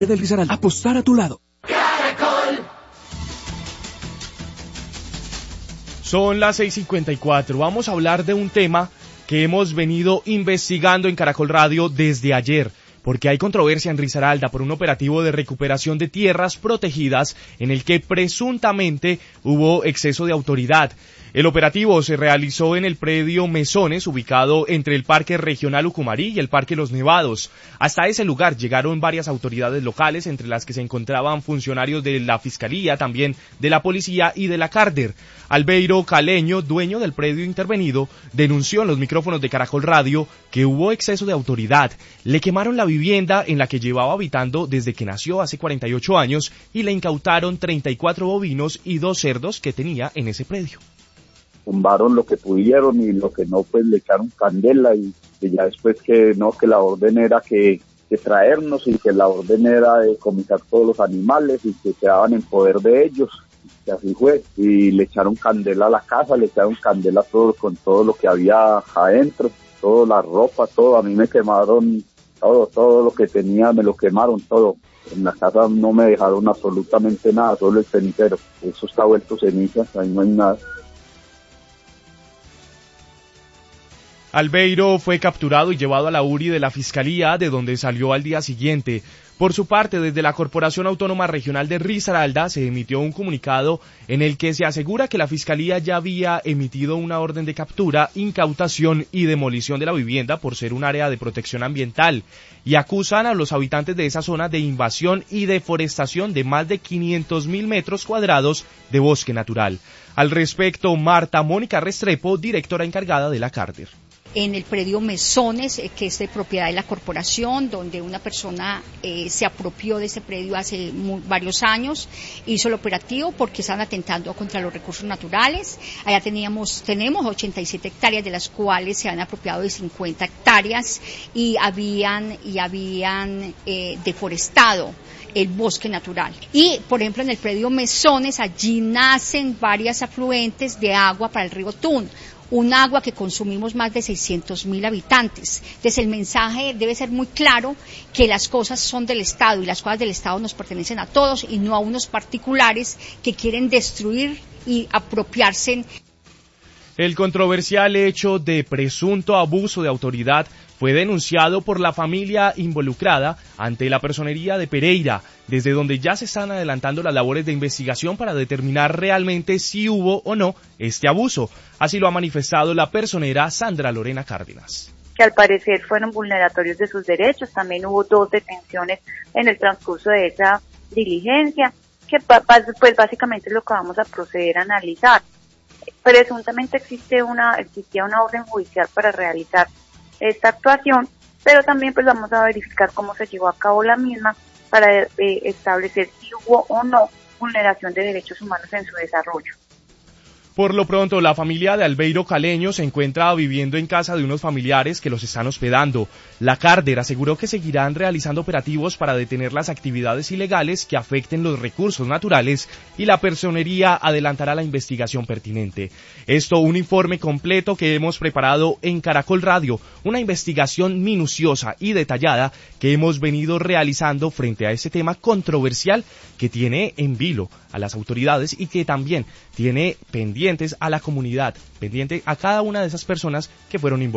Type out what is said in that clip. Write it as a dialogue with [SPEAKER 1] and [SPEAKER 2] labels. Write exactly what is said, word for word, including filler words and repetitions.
[SPEAKER 1] del Risaralda, apostar a tu lado.
[SPEAKER 2] Caracol.
[SPEAKER 3] Son las seis cincuenta y cuatro. Vamos a hablar de un tema que hemos venido investigando en Caracol Radio desde ayer, porque hay controversia en Risaralda por un operativo de recuperación de tierras protegidas en el que presuntamente hubo exceso de autoridad. El operativo se realizó en el predio Mesones, ubicado entre el Parque Regional Ucumarí y el Parque Los Nevados. Hasta ese lugar llegaron varias autoridades locales, entre las que se encontraban funcionarios de la Fiscalía, también de la Policía y de la Carder. Albeiro Caleño, dueño del predio intervenido, denunció en los micrófonos de Caracol Radio que hubo exceso de autoridad. Le quemaron la vivienda en la que llevaba habitando desde que nació hace cuarenta y ocho años y le incautaron treinta y cuatro bovinos y dos cerdos que tenía en ese predio.
[SPEAKER 4] Tumbaron lo que pudieron y lo que no, pues le echaron candela y, y ya después que no, que la orden era que, que traernos y que la orden era de comisar todos los animales y que quedaban en poder de ellos, y así fue, y le echaron candela a la casa, le echaron candela a todo, con todo lo que había adentro, toda la ropa, todo, a mí me quemaron todo, todo lo que tenía, me lo quemaron todo. En la casa no me dejaron absolutamente nada, solo el cenicero, eso está vuelto cenizas, ahí no hay nada.
[SPEAKER 3] Albeiro fue capturado y llevado a la U R I de la Fiscalía, de donde salió al día siguiente. Por su parte, desde la Corporación Autónoma Regional de Risaralda se emitió un comunicado en el que se asegura que la Fiscalía ya había emitido una orden de captura, incautación y demolición de la vivienda por ser un área de protección ambiental, y acusan a los habitantes de esa zona de invasión y deforestación de más de quinientos mil metros cuadrados de bosque natural. Al respecto, Marta Mónica Restrepo, directora encargada de la Carder.
[SPEAKER 5] En el predio Mesones, que es de propiedad de la corporación, donde una persona eh, se apropió de ese predio hace muy, varios años, hizo el operativo porque estaban atentando contra los recursos naturales. Allá teníamos, tenemos ochenta y siete hectáreas, de las cuales se han apropiado de cincuenta hectáreas y habían, y habían eh, deforestado el bosque natural. Y, por ejemplo, en el predio Mesones, allí nacen varias afluentes de agua para el río Tun, un agua que consumimos más de seiscientos mil habitantes. Entonces el mensaje debe ser muy claro, que las cosas son del Estado y las cosas del Estado nos pertenecen a todos y no a unos particulares que quieren destruir y apropiarse.
[SPEAKER 3] El controversial hecho de presunto abuso de autoridad fue denunciado por la familia involucrada ante la Personería de Pereira, desde donde ya se están adelantando las labores de investigación para determinar realmente si hubo o no este abuso. Así lo ha manifestado la personera Sandra Lorena Cárdenas.
[SPEAKER 6] Que al parecer fueron vulneratorios de sus derechos. También hubo dos detenciones en el transcurso de esa diligencia, que pues básicamente es lo que vamos a proceder a analizar. Presuntamente existe una, existía una orden judicial para realizar esta actuación, pero también pues vamos a verificar cómo se llevó a cabo la misma para eh, establecer si hubo o no vulneración de derechos humanos en su desarrollo.
[SPEAKER 3] Por lo pronto, la familia de Albeiro Caleño se encuentra viviendo en casa de unos familiares que los están hospedando. La Carder aseguró que seguirán realizando operativos para detener las actividades ilegales que afecten los recursos naturales y la Personería adelantará la investigación pertinente. Esto, un informe completo que hemos preparado en Caracol Radio, una investigación minuciosa y detallada que hemos venido realizando frente a este tema controversial que tiene en vilo a las autoridades y que también tiene pendientes a la comunidad, pendiente a cada una de esas personas que fueron involucradas.